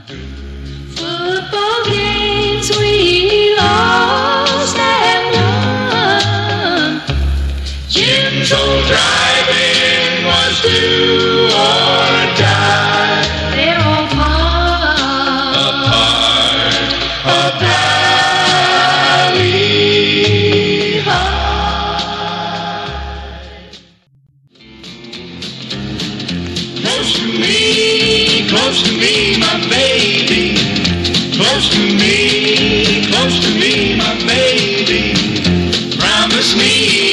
Football games we lost and won. Jim's old driving was do or die. They're all part of Valley High. Close to me, my baby. Close to me, my baby. Promise me